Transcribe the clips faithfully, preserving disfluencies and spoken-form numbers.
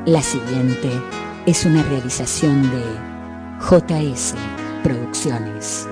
La siguiente es una realización de J S Producciones.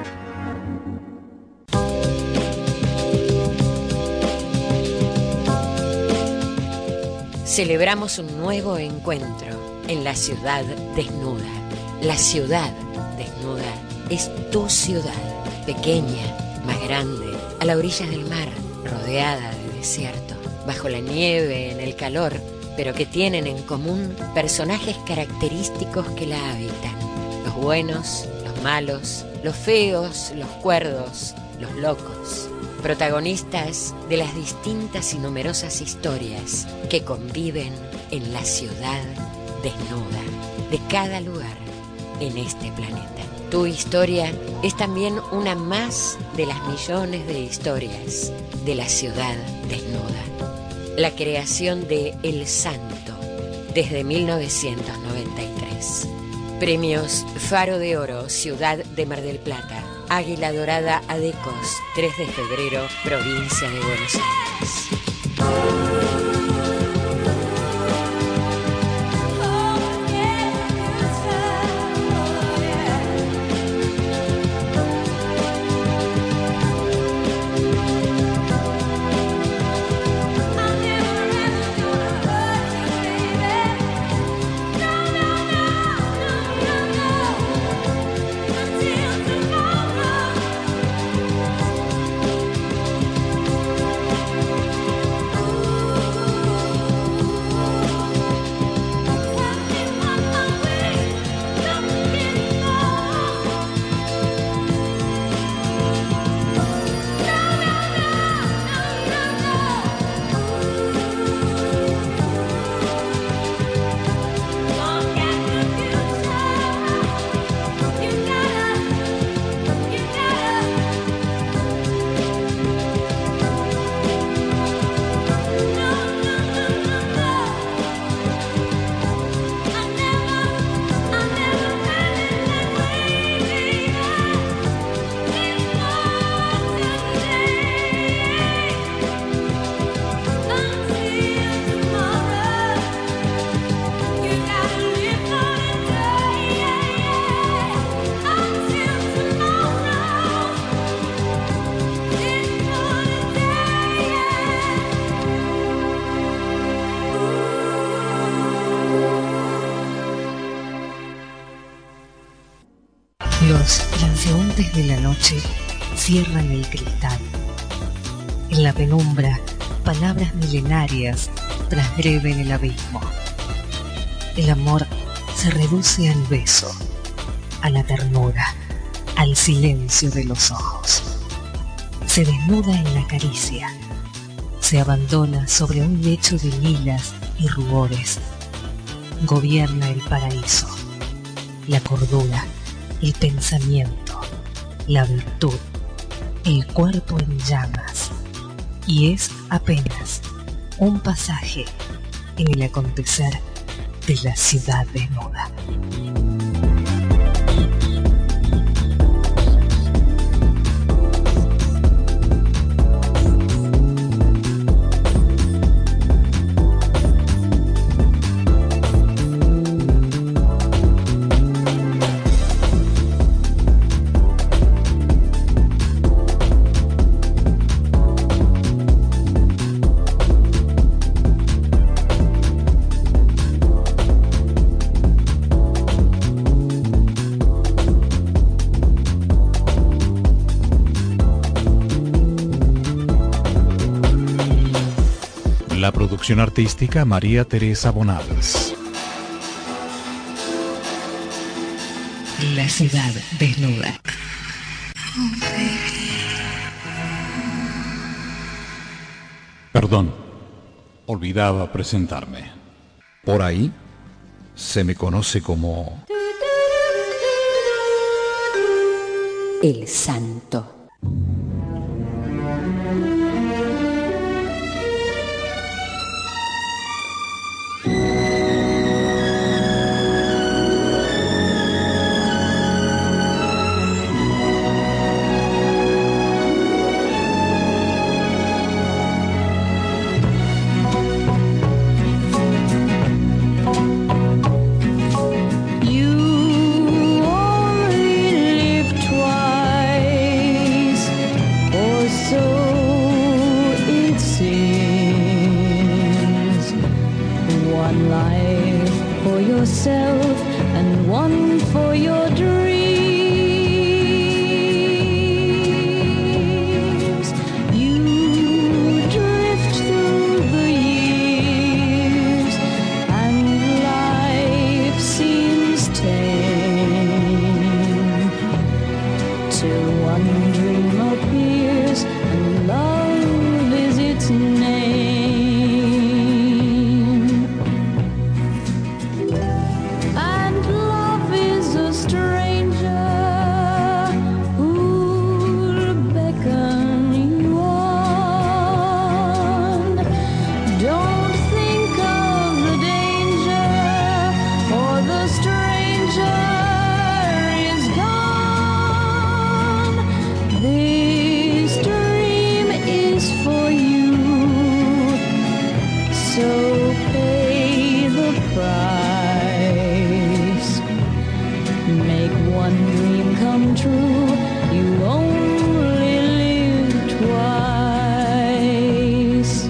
Celebramos un nuevo encuentro en la ciudad desnuda. La ciudad desnuda es tu ciudad, pequeña, más grande, a la orilla del mar, rodeada de desierto, bajo la nieve, en el calor, pero que tienen en común personajes característicos que la habitan. Los buenos, los malos, los feos, los cuerdos, los locos. Protagonistas de las distintas y numerosas historias que conviven en la ciudad desnuda de cada lugar en este planeta. Tu historia es también una más de las millones de historias de la ciudad desnuda. La creación de El Santo desde mil novecientos noventa y tres. Premios Faro de Oro, Ciudad de Mar del Plata. Águila Dorada Adecos, tres de febrero, provincia de Buenos Aires. Los transeúntes de la noche cierran el cristal. En la penumbra, palabras milenarias transgreden el abismo. El amor se reduce al beso, a la ternura, al silencio de los ojos. Se desnuda en la caricia, se abandona sobre un lecho de lilas y rubores. Gobierna el paraíso, la cordura, el pensamiento, la virtud, el cuerpo en llamas, y es apenas un pasaje en el acontecer de la ciudad desnuda. La producción artística María Teresa Bonales. La ciudad desnuda. Perdón, olvidaba presentarme. Por ahí se me conoce como El Santo. yourself and one for your dreams. You drift through the years and life seems tame till one dream appears and love is its name. And love is a stranger who'll beckon you on. Don't think of the danger, for the stranger is gone. This dream is for you, so pay the price. Make one dream come true. You only live twice.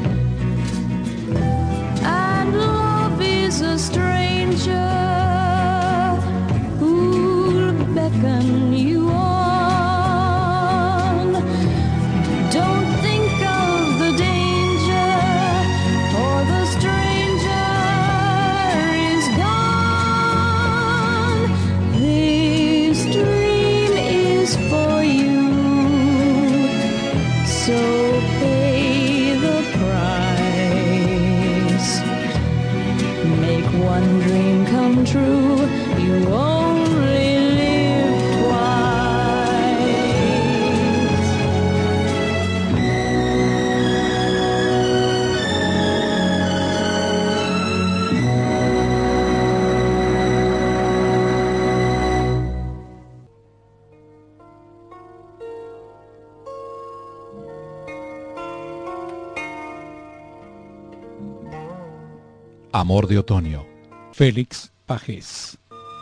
And love is a stranger who'll beckon you on. Don't think of the danger, for the stranger is gone. This dream is for you, so pay the price. Make one dream come true. You only live twice. Amor de otoño. Félix Pagés.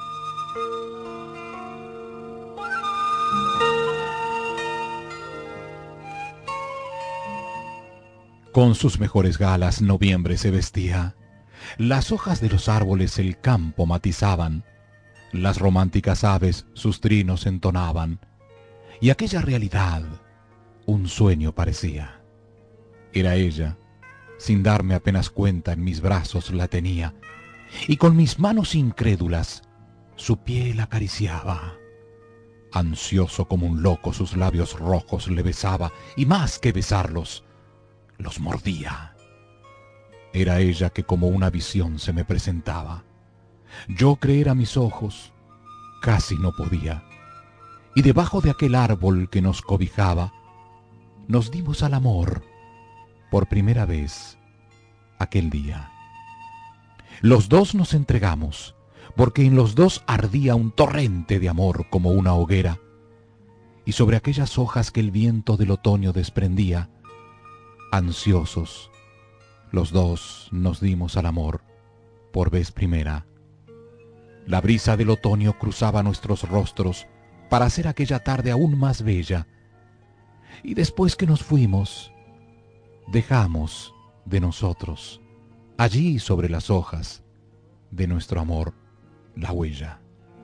Con sus mejores galas noviembre se vestía. Las hojas de los árboles el campo matizaban. Las románticas aves sus trinos entonaban. Y aquella realidad un sueño parecía. Era ella, sin darme apenas cuenta, en mis brazos la tenía, y con mis manos incrédulas su piel acariciaba. Ansioso como un loco sus labios rojos le besaba, y más que besarlos, los mordía. Era ella que como una visión se me presentaba. Yo creer a mis ojos casi no podía, y debajo de aquel árbol que nos cobijaba, nos dimos al amor por primera vez aquel día. Los dos nos entregamos, porque en los dos ardía un torrente de amor como una hoguera, y sobre aquellas hojas que el viento del otoño desprendía, ansiosos, los dos nos dimos al amor por vez primera. La brisa del otoño cruzaba nuestros rostros para hacer aquella tarde aún más bella, y después que nos fuimos, dejamos de nosotros, allí sobre las hojas de nuestro amor, la huella.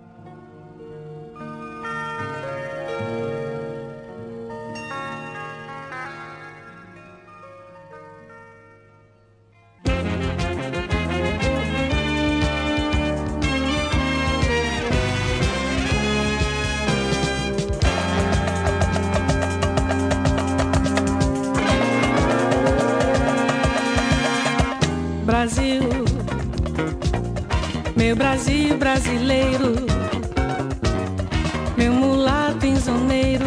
Brasil, meu Brasil brasileiro, meu mulato insoneiro,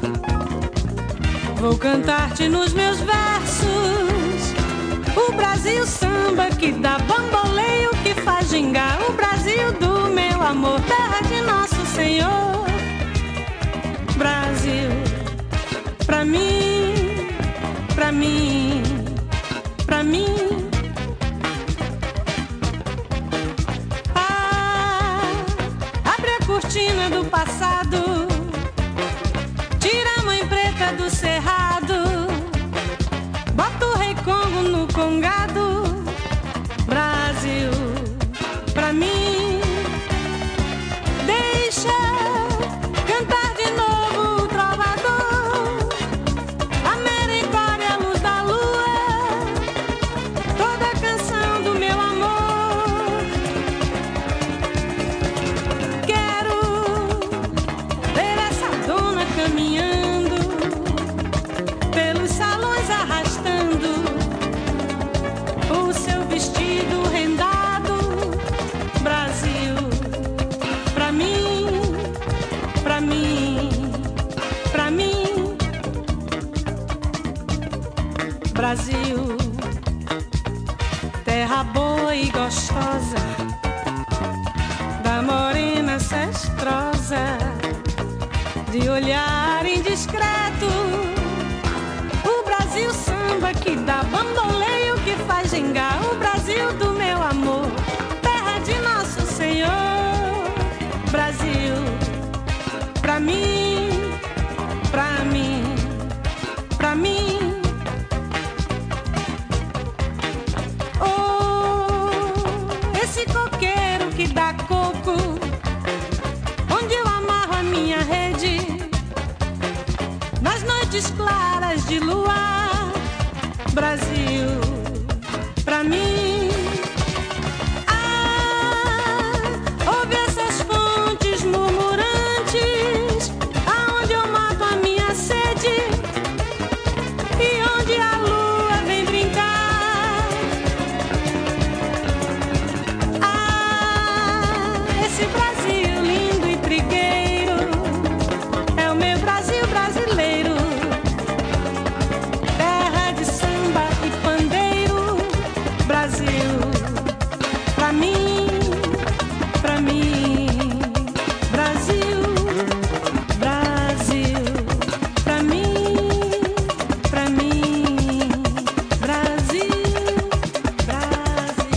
vou cantar-te nos meus versos o Brasil samba que dá bamboleio, que faz gingar, o Brasil do meu amor, terra de nosso Senhor. Brasil, pra mim, pra mim, pra mim. Cortina do passado, tira a mãe preta do cerrado, bota o rei Congo no congado. Brasil, pra mim. Brasil, terra boa e gostosa, da morena ancestrosa, de olhar indiscreto. O Brasil samba que dá bamboleio, que faz gingar. O Brasil do meu amor, terra de nosso Senhor. Brasil, pra mim, pra mim, pra mim. Oh, esse coqueiro que dá coco, onde eu amarro a minha rede, nas noites claras de luar. Brasil, pra mim. Ah, ouve essas fontes murmurantes, aonde eu mato a minha sede e onde a lua vem brincar. Ah, esse Brasil lindo e trigueiro é o meu Brasil brasileiro, terra de samba e pandeiro. Brasil, pra mim, pra mim. Brasil, Brasil, pra mim, pra mim. Brasil, Brasil,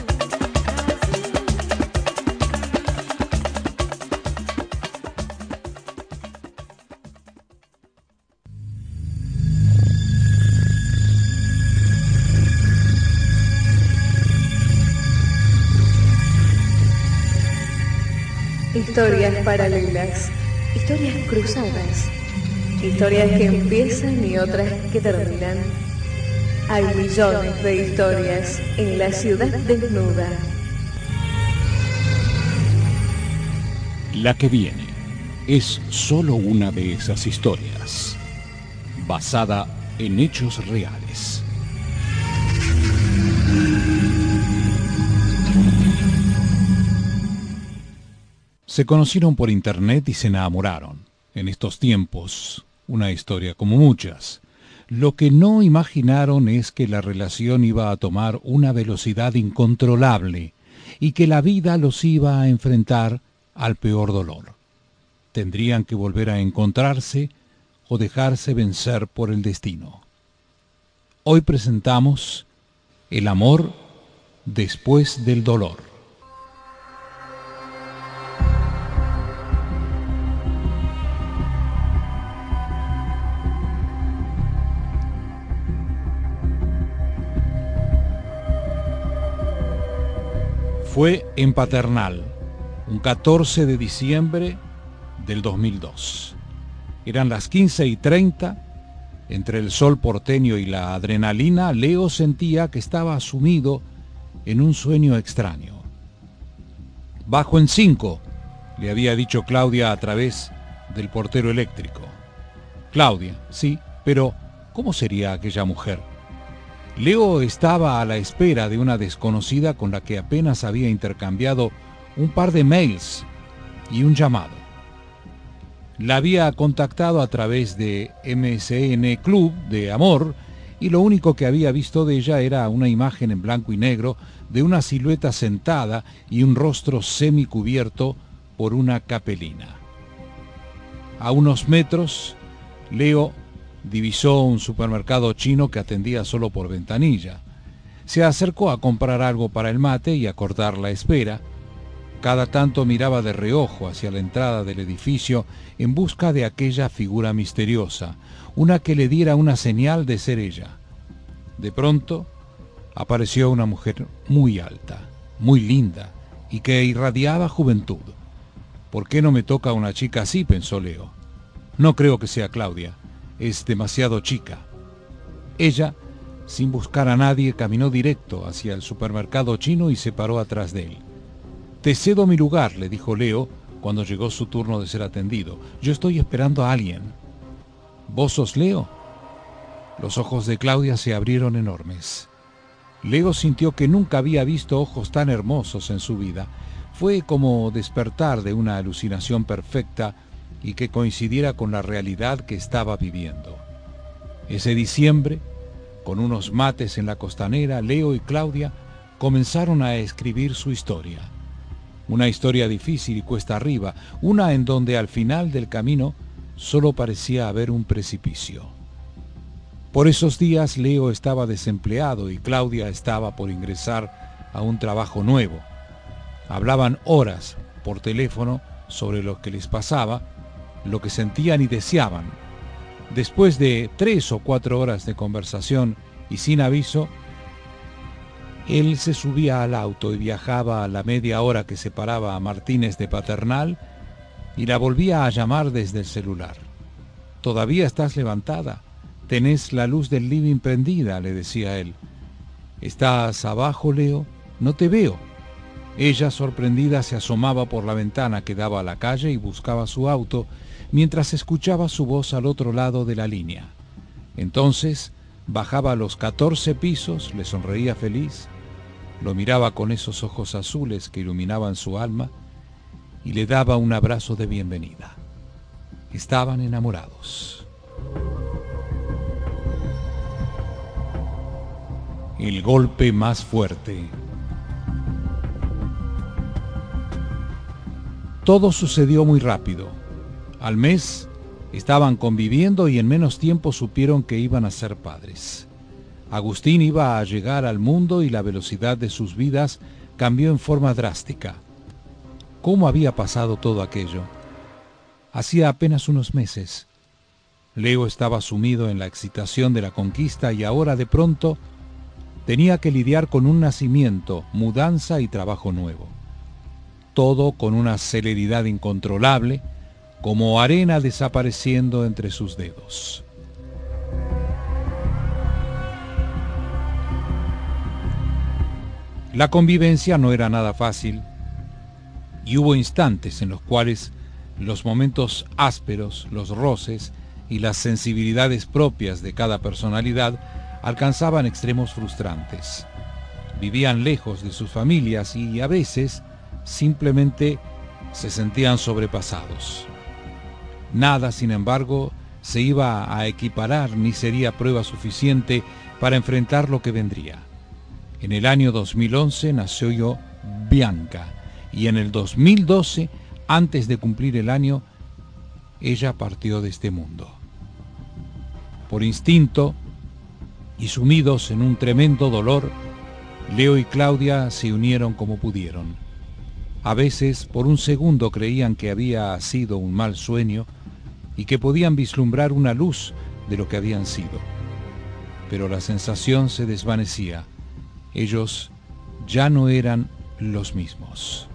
Historias paralelas, historias cruzadas, historias que empiezan y otras que terminan. Hay millones de historias en la ciudad desnuda. La que viene es solo una de esas historias, basada en hechos reales. Se conocieron por internet y se enamoraron. En estos tiempos, una historia como muchas. Lo que no imaginaron es que la relación iba a tomar una velocidad incontrolable y que la vida los iba a enfrentar al peor dolor. Tendrían que volver a encontrarse o dejarse vencer por el destino. Hoy presentamos El amor después del dolor. Fue en Paternal, un catorce de diciembre del dos mil dos. Eran las quince y treinta. Entre el sol porteño y la adrenalina, Leo sentía que estaba sumido en un sueño extraño. Bajo en cinco, le había dicho Claudia a través del portero eléctrico. Claudia, sí, pero ¿cómo sería aquella mujer? Leo estaba a la espera de una desconocida con la que apenas había intercambiado un par de mails y un llamado. La había contactado a través de M S N Club de Amor y lo único que había visto de ella era una imagen en blanco y negro de una silueta sentada y un rostro semicubierto por una capelina. A unos metros, Leo divisó un supermercado chino que atendía solo por ventanilla. Se acercó a comprar algo para el mate y a cortar la espera. Cada tanto miraba de reojo hacia la entrada del edificio en busca de aquella figura misteriosa, una que le diera una señal de ser ella. De pronto, apareció una mujer muy alta, muy linda y que irradiaba juventud. ¿Por qué no me toca una chica así?, pensó Leo. No creo que sea Claudia. Es demasiado chica. Ella, sin buscar a nadie, caminó directo hacia el supermercado chino y se paró atrás de él. «Te cedo mi lugar», le dijo Leo cuando llegó su turno de ser atendido. «Yo estoy esperando a alguien». «¿Vos sos Leo?» Los ojos de Claudia se abrieron enormes. Leo sintió que nunca había visto ojos tan hermosos en su vida. Fue como despertar de una alucinación perfecta y que coincidiera con la realidad que estaba viviendo. Ese diciembre, Con unos mates en la costanera, Leo y Claudia comenzaron a escribir su historia. Una historia difícil y cuesta arriba, una en donde al final del camino solo parecía haber un precipicio. Por esos días Leo estaba desempleado y Claudia estaba por ingresar a un trabajo nuevo. Hablaban horas por teléfono sobre lo que les pasaba, lo que sentían y deseaban. Después de tres o cuatro horas de conversación y sin aviso, él se subía al auto y viajaba a la media hora que separaba a Martínez de Paternal y la volvía a llamar desde el celular. «¿Todavía estás levantada? Tenés la luz del living prendida», le decía él. «¿Estás abajo, Leo? No te veo». Ella, sorprendida, se asomaba por la ventana que daba a la calle y buscaba su auto mientras escuchaba su voz al otro lado de la línea. Entonces bajaba a los catorce pisos, le sonreía feliz, lo miraba con esos ojos azules que iluminaban su alma y le daba un abrazo de bienvenida. Estaban enamorados. El golpe más fuerte. Todo sucedió muy rápido. Al mes estaban conviviendo y en menos tiempo supieron que iban a ser padres. Agustín iba a llegar al mundo y la velocidad de sus vidas cambió en forma drástica. ¿Cómo había pasado todo aquello? Hacía apenas unos meses. Leo estaba sumido en la excitación de la conquista y ahora de pronto tenía que lidiar con un nacimiento, mudanza y trabajo nuevo. Todo con una celeridad incontrolable, como arena desapareciendo entre sus dedos. La convivencia no era nada fácil y hubo instantes en los cuales los momentos ásperos, los roces y las sensibilidades propias de cada personalidad alcanzaban extremos frustrantes. Vivían lejos de sus familias y a veces simplemente se sentían sobrepasados. Nada, sin embargo, se iba a equiparar ni sería prueba suficiente para enfrentar lo que vendría. En el año dos mil once nació yo Bianca y en el dos mil doce, antes de cumplir el año, ella partió de este mundo. Por instinto y sumidos en un tremendo dolor, Leo y Claudia se unieron como pudieron. A veces, por un segundo creían que había sido un mal sueño y que podían vislumbrar una luz de lo que habían sido. Pero la sensación se desvanecía. Ellos ya no eran los mismos.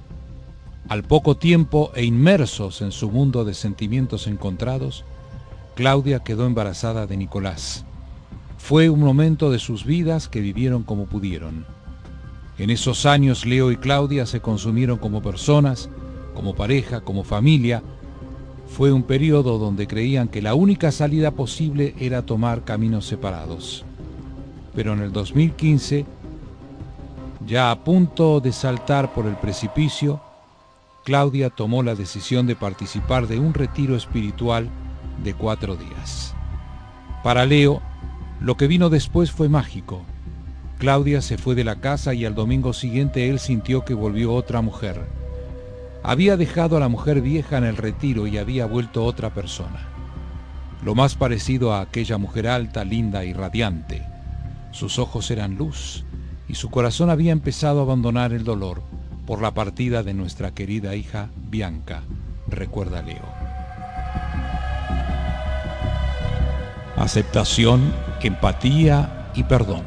Al poco tiempo e inmersos en su mundo de sentimientos encontrados, Claudia quedó embarazada de Nicolás. Fue un momento de sus vidas que vivieron como pudieron. En esos años Leo y Claudia se consumieron como personas, como pareja, como familia. Fue un periodo donde creían que la única salida posible era tomar caminos separados. Pero en el dos mil quince, ya a punto de saltar por el precipicio, Claudia tomó la decisión de participar de un retiro espiritual de cuatro días. Para Leo, lo que vino después fue mágico. Claudia se fue de la casa y al domingo siguiente él sintió que volvió otra mujer. Había dejado a la mujer vieja en el retiro y había vuelto otra persona. Lo más parecido a aquella mujer alta, linda y radiante. Sus ojos eran luz y su corazón había empezado a abandonar el dolor por la partida de nuestra querida hija Bianca, recuerda Leo. Aceptación, empatía y perdón.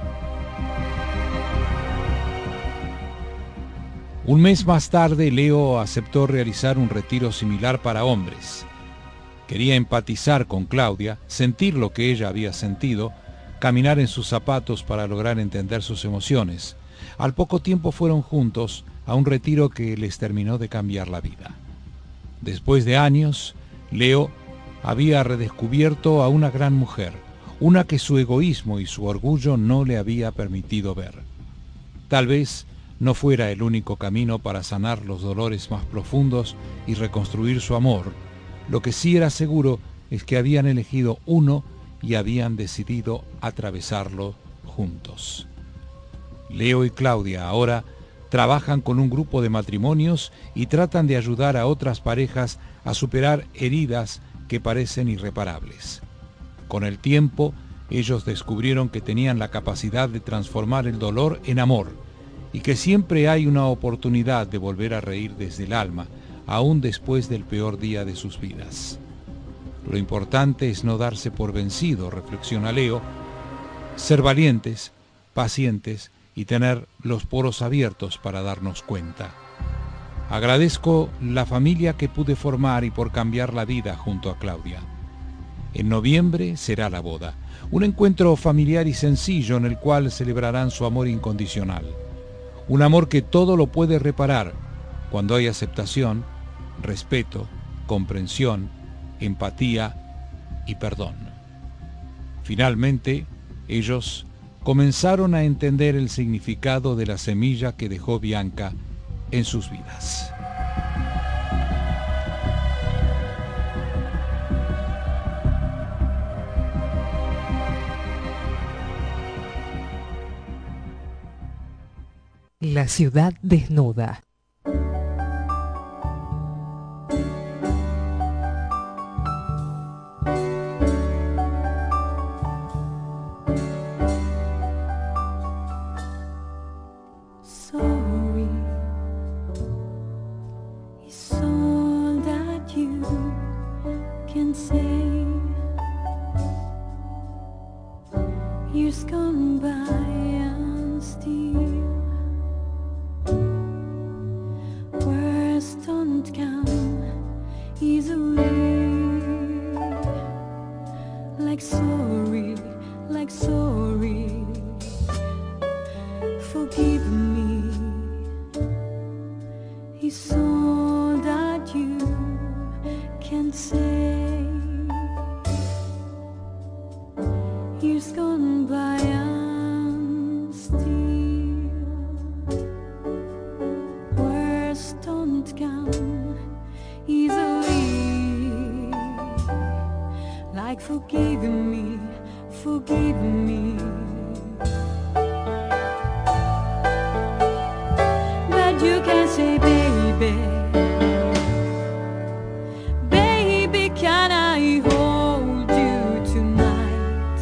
Un mes más tarde, Leo aceptó realizar un retiro similar para hombres. Quería empatizar con Claudia, sentir lo que ella había sentido, caminar en sus zapatos para lograr entender sus emociones. Al poco tiempo fueron juntos a un retiro que les terminó de cambiar la vida. Después de años, Leo había redescubierto a una gran mujer, una que su egoísmo y su orgullo no le había permitido ver. Tal vez no fuera el único camino para sanar los dolores más profundos y reconstruir su amor. Lo que sí era seguro es que habían elegido uno y habían decidido atravesarlo juntos. Leo y Claudia ahora trabajan con un grupo de matrimonios y tratan de ayudar a otras parejas a superar heridas que parecen irreparables. Con el tiempo, ellos descubrieron que tenían la capacidad de transformar el dolor en amor y que siempre hay una oportunidad de volver a reír desde el alma, aún después del peor día de sus vidas. Lo importante es no darse por vencido, reflexiona Leo, ser valientes, pacientes y tener los poros abiertos para darnos cuenta. Agradezco la familia que pude formar y por cambiar la vida junto a Claudia. En noviembre será la boda, un encuentro familiar y sencillo en el cual celebrarán su amor incondicional. Un amor que todo lo puede reparar cuando hay aceptación, respeto, comprensión, empatía y perdón. Finalmente, ellos comenzaron a entender el significado de la semilla que dejó Bianca en sus vidas. La ciudad desnuda. Sorry is all that you can say. Years gone by and still words don't come easily. Like sorry, like sorry. Forgive me, is all that you can say. Years gone by and still words don't come easily. Like forgive me, forgive me. You can say, baby, baby, can I hold you tonight?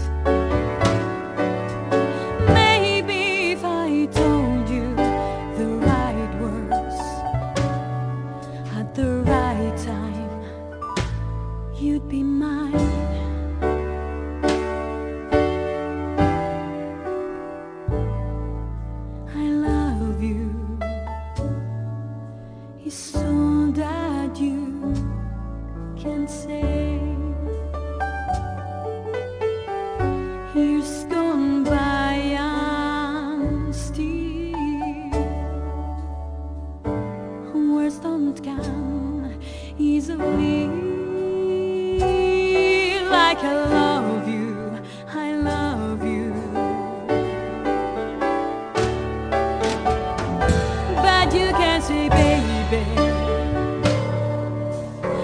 Maybe if I told you the right words at the right time, you'd be mine. I love you. It's all that you can say. Years gone by and still words don't come easily. Like I love you, I love you. But you can't say, baby,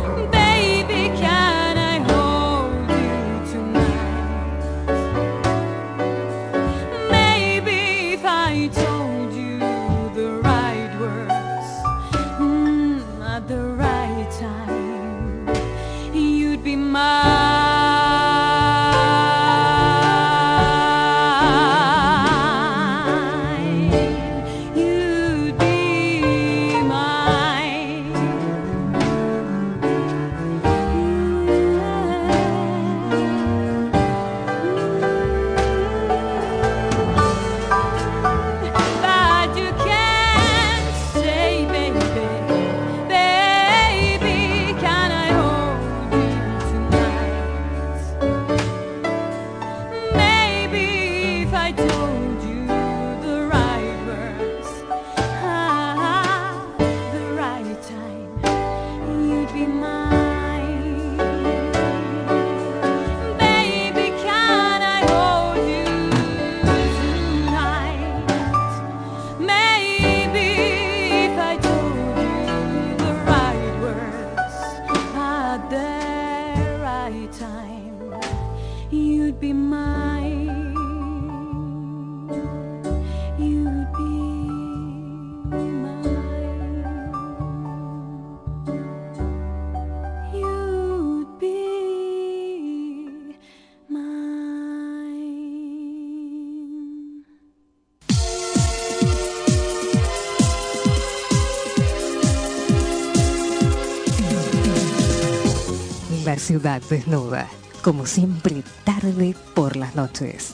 baby, can I hold you tonight? La ciudad desnuda, como siempre, tarde por las noches.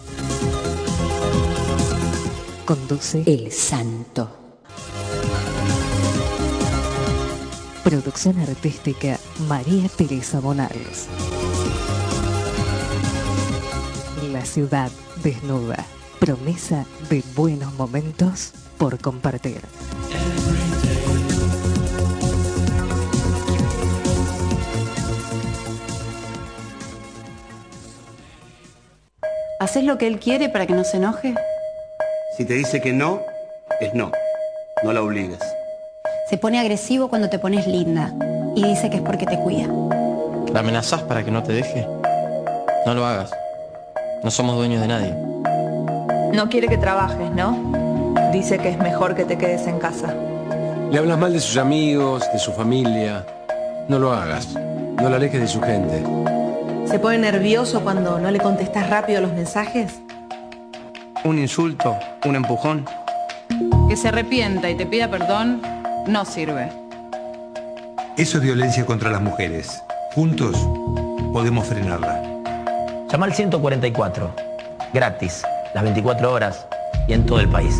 Conduce El Santo. Producción artística María Teresa Bonales. La ciudad desnuda, promesa de buenos momentos por compartir. ¿Haces lo que él quiere para que no se enoje? Si te dice que no, es no. No la obligues. Se pone agresivo cuando te pones linda y dice que es porque te cuida. ¿La amenazás para que no te deje? No lo hagas. No somos dueños de nadie. No quiere que trabajes, ¿no? Dice que es mejor que te quedes en casa. Le hablas mal de sus amigos, de su familia. No lo hagas. No la alejes de su gente. ¿Se pone nervioso cuando no le contestas rápido los mensajes? Un insulto, un empujón. Que se arrepienta y te pida perdón no sirve. Eso es violencia contra las mujeres. Juntos podemos frenarla. Llama al ciento cuarenta y cuatro. Gratis, las veinticuatro horas y en todo el país.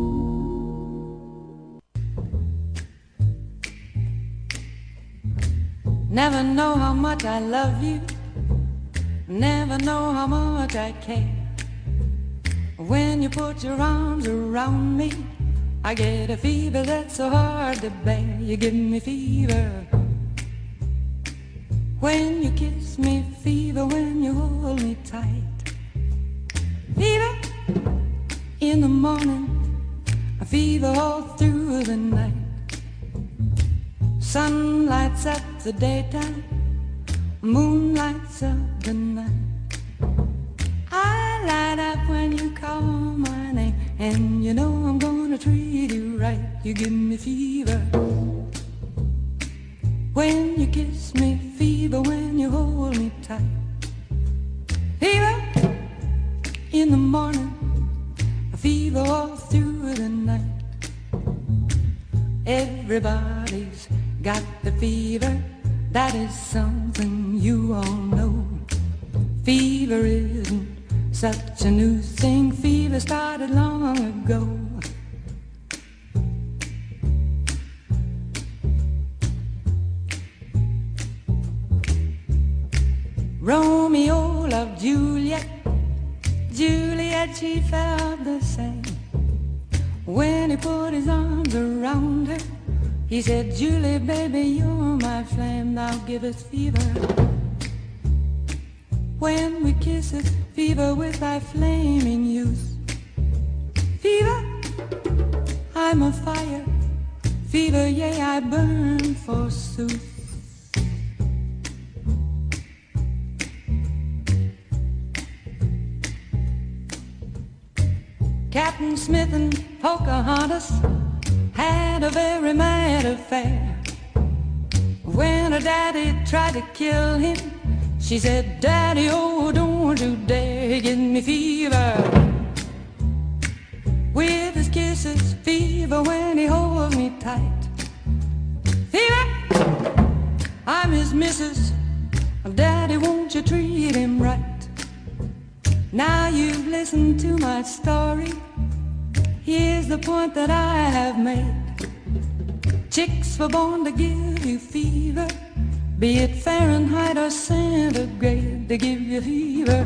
Never know how much I love you. Never know how much I care. When you put your arms around me, I get a fever that's so hard to bear. You give me fever when you kiss me, fever when you hold me tight. Fever in the morning, a fever all through the night. Sun lights up the daytime, moon lights up the night. I light up when you call my name, and you know I'm gonna treat you right. You give me fever when you kiss me, fever when you hold me tight. Fever in the morning, a fever all through the night. Everybody's got the fever, that is something you all know. Fever isn't such a new thing, fever started long ago. Romeo loved Juliet, Juliet she felt the same. When he put his arms around her, he said, Julie, baby, you're my flame, now give us fever. When we kiss it, fever with thy flaming youth. Fever, I'm a fire. Fever, yea, I burn forsooth. Captain Smith and Pocahontas had a very mad affair. When her daddy tried to kill him, she said, Daddy, oh, don't you dare give me fever. With his kisses, fever when he holds me tight. Fever, I'm his missus. Daddy, won't you treat him right? Now you've listened to my story. Here's the point that I have made. Chicks were born to give you fever, be it Fahrenheit or centigrade, they give you fever.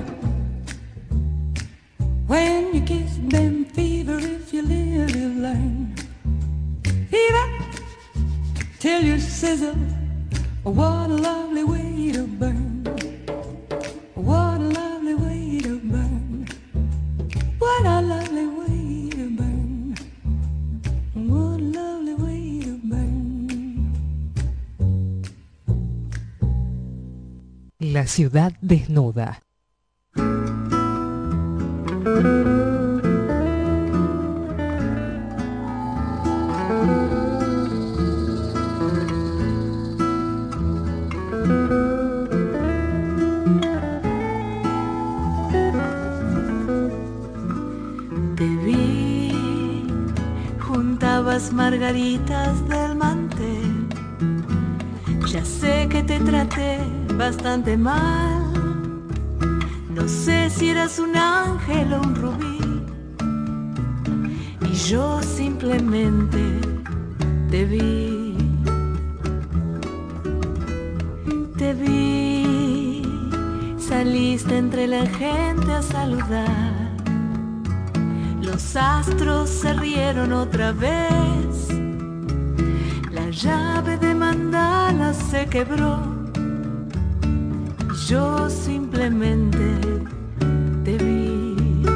When you kiss them, fever, if you live, you learn. Fever, till you sizzle, what a lovely way to burn. What a lovely way to burn. What a lovely way to burn. What a lovely way to burn. La ciudad desnuda. Te vi, juntabas margaritas del mantel, Ya sé que te traté bastante mal. No sé si eras un ángel o un rubí. Y yo simplemente te vi. Te vi. Saliste entre la gente a saludar. Los astros se rieron otra vez. La llave de mandala se quebró. Yo simplemente te vi.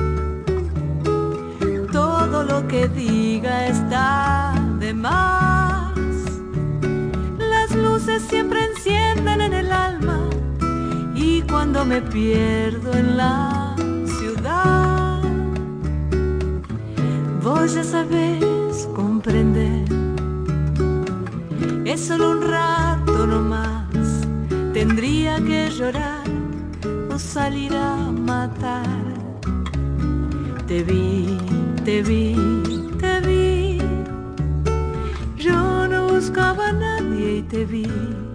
Todo lo que diga está de más. Las luces siempre encienden en el alma. Y cuando me pierdo en la ciudad, vos ya sabés comprender. Es solo un rato nomás. Tendría que llorar o salir a matar. Te vi, te vi, te vi. Yo no buscaba a nadie y te vi.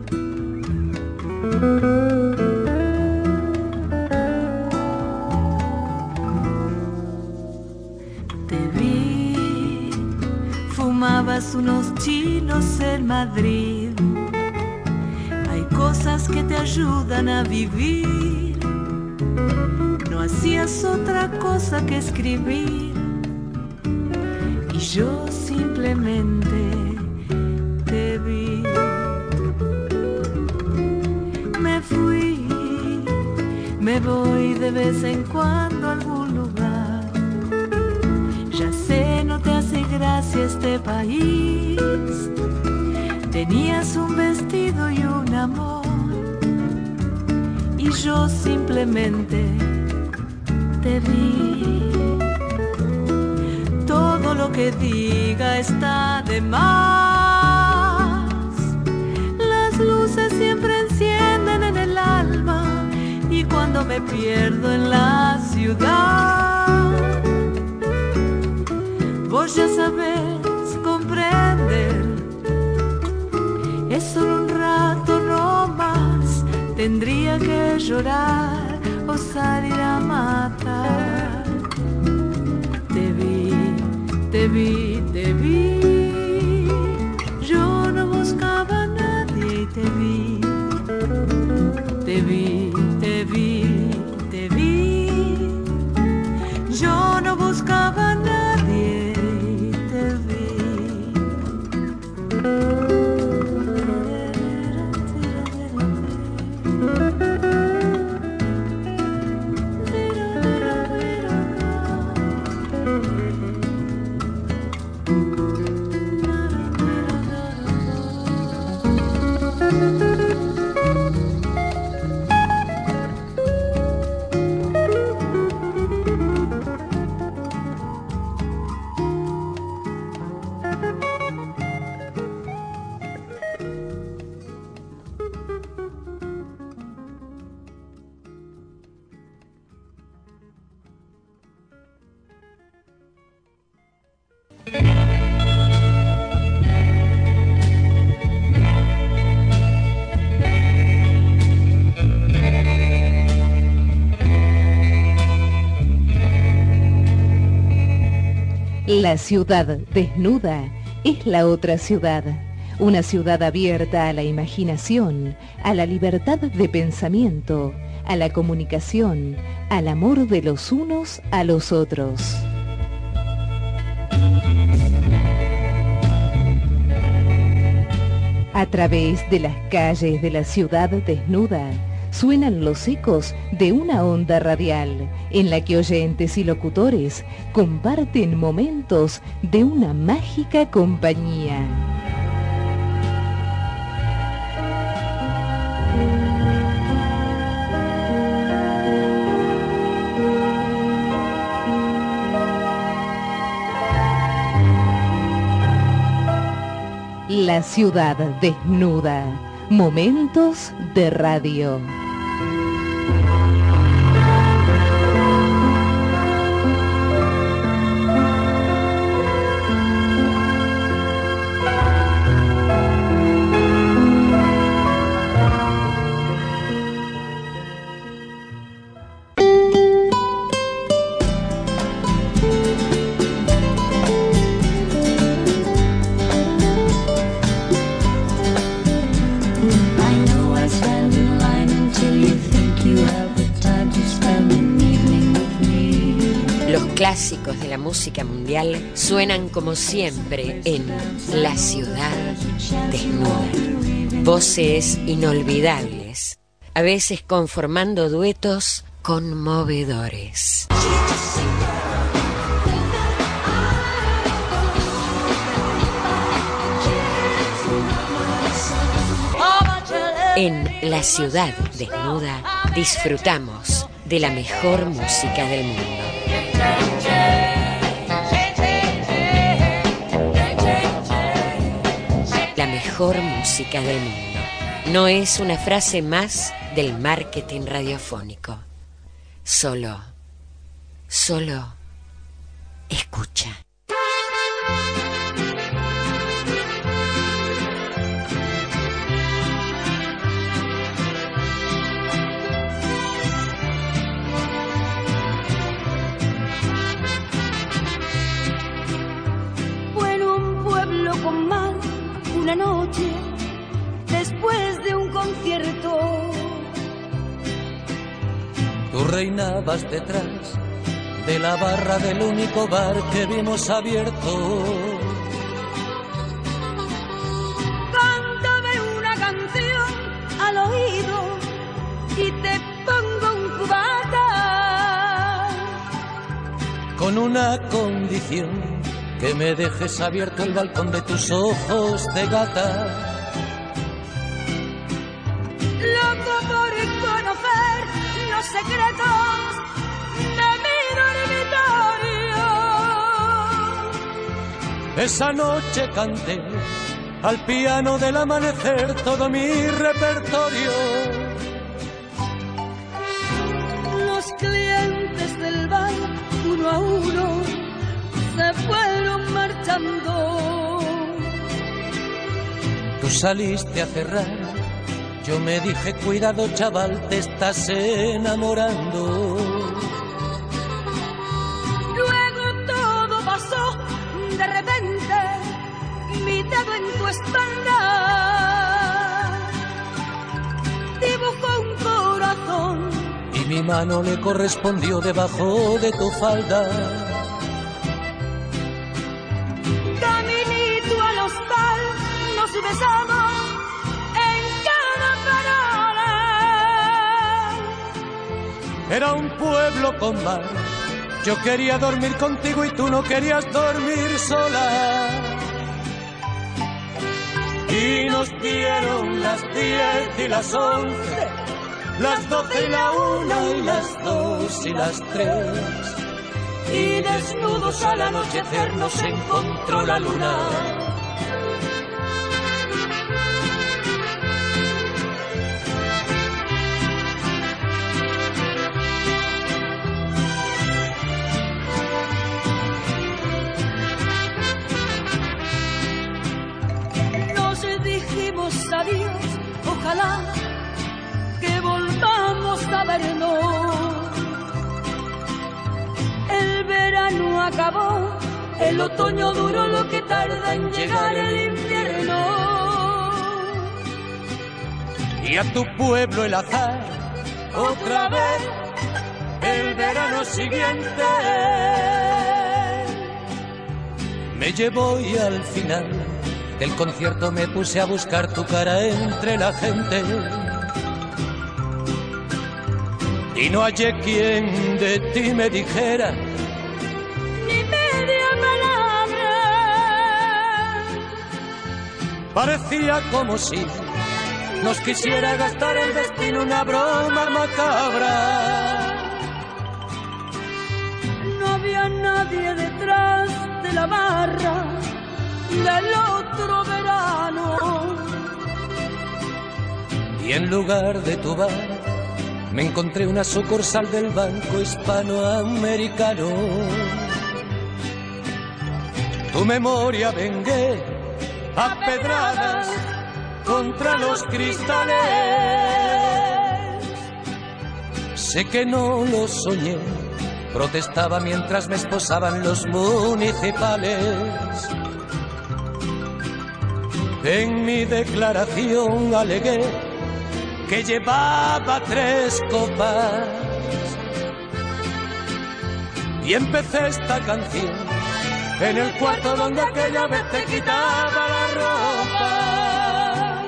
Te vi. Fumabas unos chinos en Madrid. Hay cosas que te ayudan a vivir. No hacías otra cosa que escribir. Y yo simplemente te vi. Me fui, me voy de vez en cuando a algún lugar. Ya sé, no te hace gracia este país. Tenías un vestido y un amor. Y yo simplemente te vi. Todo lo que diga está de más. Las luces siempre encienden en el alma. Y cuando me pierdo en la ciudad, vos ya sabés comprender. Es solo un rato no más. Tendría que llorar o salir a matar. Te vi, te vi, te vi. Yo no buscaba a nadie y te vi. Te vi, te vi, te vi. Yo no buscaba a nadie y te vi. La ciudad desnuda es la otra ciudad, una ciudad abierta a la imaginación, a la libertad de pensamiento, a la comunicación, al amor de los unos a los otros. A través de las calles de la ciudad desnuda, suenan los ecos de una onda radial en la que oyentes y locutores comparten momentos de una mágica compañía. La ciudad desnuda, momentos de radio. clásicos de la música mundial suenan como siempre en La Ciudad Desnuda. Voces inolvidables, a veces conformando duetos conmovedores. En La Ciudad Desnuda disfrutamos de la mejor música del mundo. La mejor música del mundo. No es una frase más del marketing radiofónico. Solo, solo escucha. Con mal una noche después de un concierto. Tú reinabas detrás de la barra del único bar que vimos abierto. Cántame una canción al oído y te pongo un cubata. Con una condición: que me dejes abierto el balcón de tus ojos de gata. Loco por conocer los secretos de mi dormitorio. Esa noche canté al piano del amanecer todo mi repertorio. Los clientes del bar, uno a uno, se fueron marchando. Tú saliste a cerrar, yo me dije: cuidado, chaval, te estás enamorando. Luego todo pasó de repente, mi dedo en tu espalda dibujó un corazón y mi mano le correspondió debajo de tu falda. Besamos en cada parola. Era un pueblo con mar, yo quería dormir contigo y tú no querías dormir sola. Y nos dieron las diez y las once, las doce y la una y las dos y las tres. Y desnudos al anochecer nos encontró la luna. Adiós, ojalá que volvamos a vernos. El verano acabó, el otoño duró lo que tarda en llegar el invierno. Y a tu pueblo el azar, otra vez, el verano siguiente, me llevó y al final del concierto me puse a buscar tu cara entre la gente. Y no hallé quien de ti me dijera ni media palabra. Parecía como si nos quisiera gastar el destino una broma macabra. No había nadie detrás de la barra del otro verano. Y en lugar de tu bar me encontré una sucursal del Banco Hispanoamericano. Tu memoria vengué a pedradas contra los cristales. Sé que no lo soñé, protestaba mientras me esposaban los municipales. En mi declaración alegué que llevaba tres copas y empecé esta canción en el cuarto donde aquella vez te quitaba la ropa.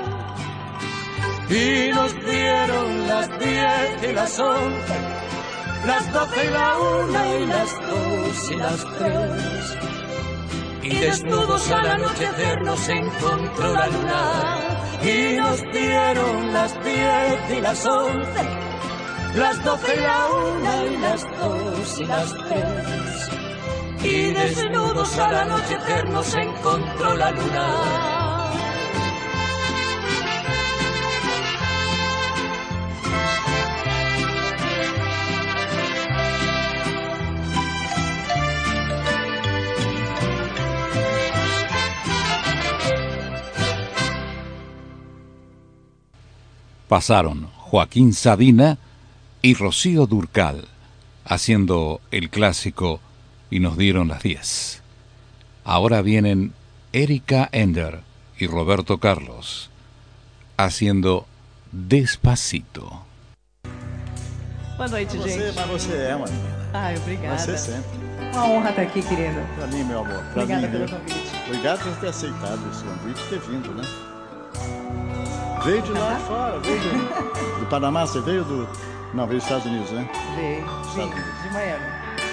Y nos dieron las diez y las once, las doce y la una y las dos y las tres. Y desnudos al anochecer nos encontró la luna. Y nos dieron las diez y las once, las doce y la una y las dos y las tres. Y desnudos al anochecer nos encontró la luna. Pasaron Joaquín Sabina y Rocío Dúrcal haciendo el clásico Y nos dieron las diez. Ahora vienen Erika Ender y Roberto Carlos haciendo Despacito. Boa noite, você, gente. Mas você é uma menina. Ai, obrigada. Você sempre. Uma honra estar aqui, querido. Pra mim, meu amor. Pra Obrigada mim, pelo viu? convite. Obrigado por ter aceitado esse convite e ter vindo, né? Veio de lá de fora, veio do, do Panamá, você veio do... Não, veio dos Estados Unidos, né? Veio, sim, de Miami.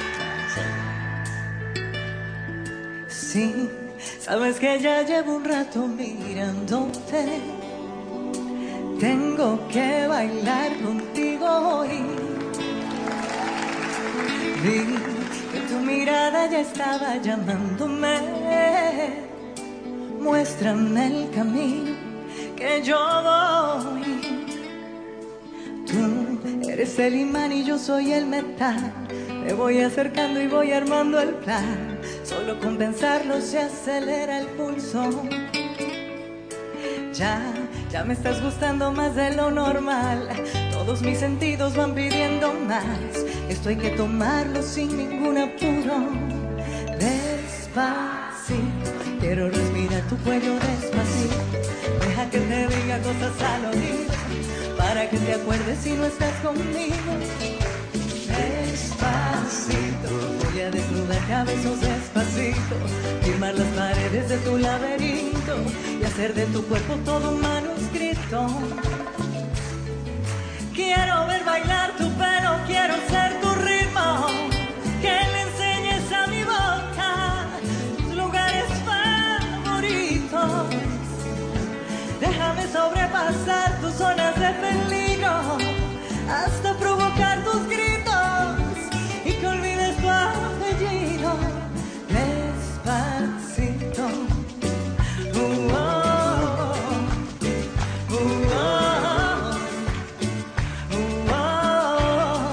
Sí, sabes que ya llevo un rato mirándote. Tengo que bailar contigo hoy. Vi que tu mirada ya estaba llamándome. Muéstrame el camino que yo voy. Tú eres el imán y yo soy el metal. Me voy acercando y voy armando el plan. Solo con pensarlo se acelera el pulso. Ya, ya me estás gustando más de lo normal. Todos mis sentidos van pidiendo más. Esto hay que tomarlo sin ningún apuro. Despacito, quiero respirar tu cuello despacito. Deja que te diga cosas al oído, para que te acuerdes si no estás conmigo. Despacito, voy a desnudarte a besos despacito, firmar las paredes de tu laberinto y hacer de tu cuerpo todo un manuscrito. Quiero ver bailar tu pelo, quiero ser tu ritmo, que le enseñes a mi boca tus lugares favoritos. Déjame sobrepasar tus zonas de peligro, hasta provocar tus gritos y que olvides tu apellido. Despacito. Uh, oh, uh, oh, uh, oh.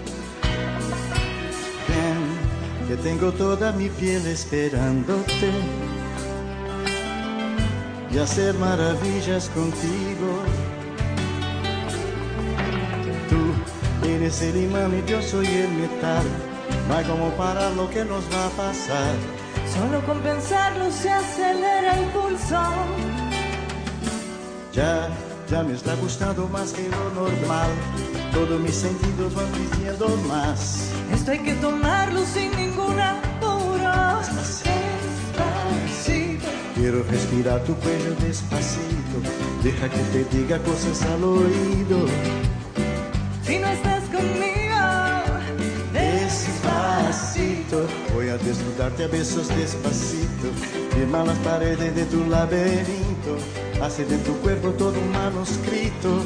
Ven, que tengo toda mi piel esperándote y hacer maravillas contigo. Tú eres el imán y yo soy el metal. No hay como parar lo que nos va a pasar. Solo con pensarlo se acelera el pulso. Ya, ya me está gustando más que lo normal. Todos mis sentidos van pidiendo más. Esto hay que tomarlo sin ningún apuro. Despacito. Quiero respirar tu cuello despacito. Deja que te diga cosas al oído. Si no estás conmigo, despacito. Voy a desnudarte a besos despacito. Firmar las paredes de tu laberinto. Hacer de tu cuerpo todo un manuscrito.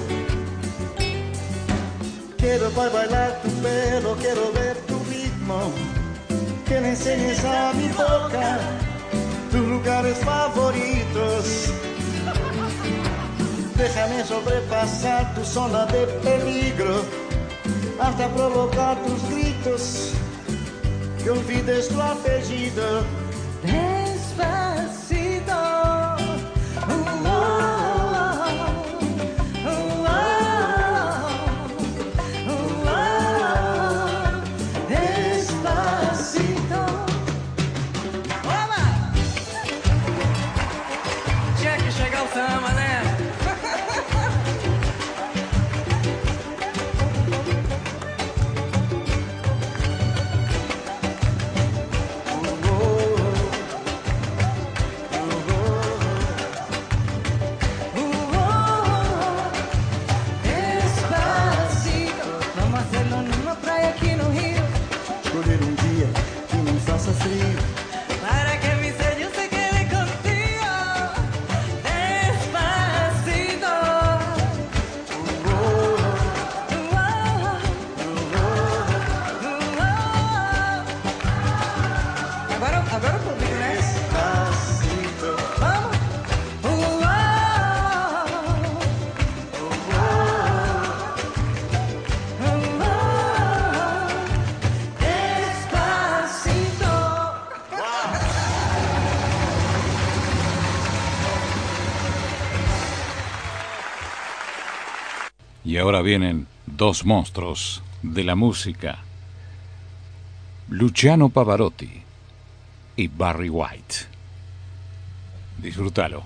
Quiero bailar tu pelo, quiero ver tu ritmo. Que le enseñes a mi boca tus lugares favoritos. Déjame sobrepasar tu zona de peligro, hasta provocar tus gritos, que olvides tu apellido. Despacito. Uh, oh, uh, oh, uh, oh. Despacito. Tinha que chegar o samba, né? hermoso así. Para que mi sello se quede contigo, despacito. Uh, oh, uh, oh, uh, oh. Agora, agora o público, né? Despacito. Vamos. Uh, oh, uh, oh. Despacito. Y ahora vienen dos monstruos de la música, Luciano Pavarotti y Barry White. Disfrútalo.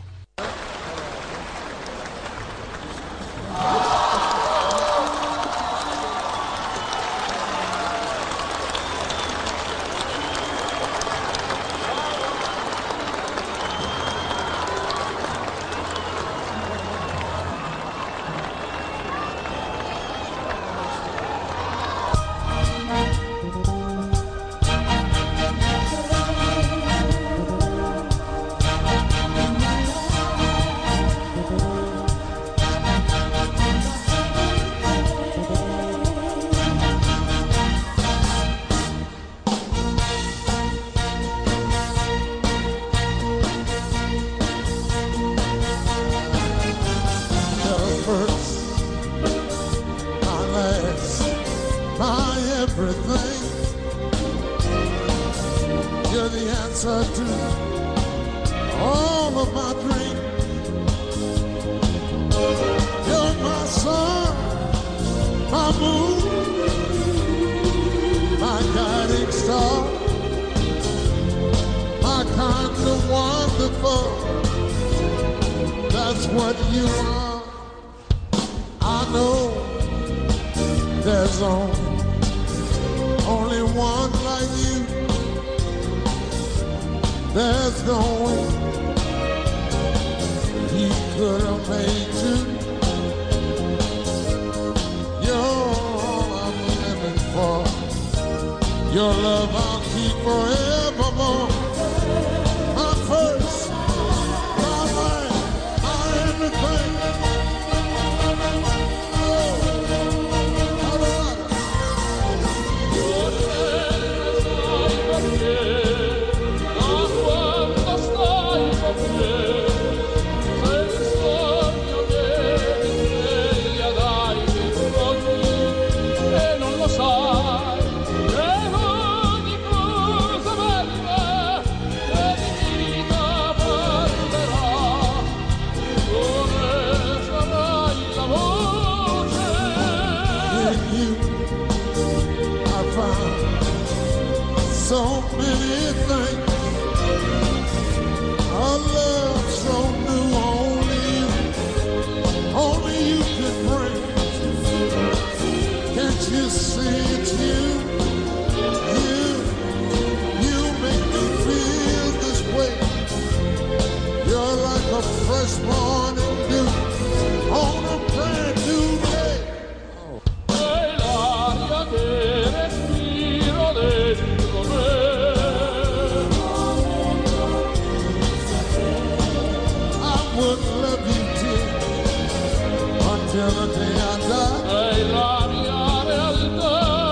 The first, my last, my everything. You're the answer to all of my dreams. You're my sun, my moon, my guiding star, my kind of wonderful. That's what you are. I know there's only, only one like you. There's no way he could have made you. You're all I'm living for. Your love I'll keep forevermore. My first, my life, my everything. So many things, a love so new, only you, only you can bring. Can't you see it's you, you, you make me feel this way. You're like a fresh morning dew on a brand new day. Sei l'aria che respiro dentro me. Would love you till until the day I die. Sei la mia realtà.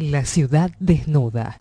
La ciudad desnuda.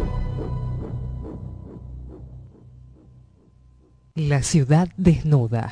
La ciudad desnuda.